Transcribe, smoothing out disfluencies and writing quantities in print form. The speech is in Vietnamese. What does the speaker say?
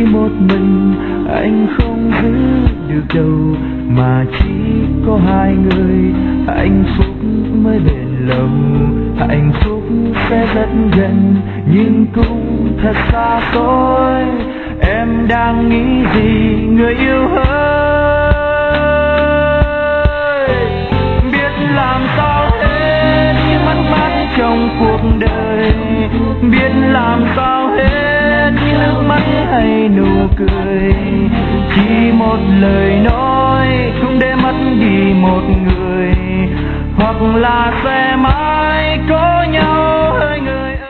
một mình anh không giữ được đâu, mà chỉ có hai người hạnh phúc mới bền lâu. Hạnh phúc sẽ rất gần nhưng cũng thật xa xôi. Em đang nghĩ gì người yêu ơi? Biết làm sao hết những mất mát trong cuộc đời, biết làm sao hết những nước mắt hay nụ cười. Chỉ một lời nói cũng để mất đi một người, hoặc là sẽ mãi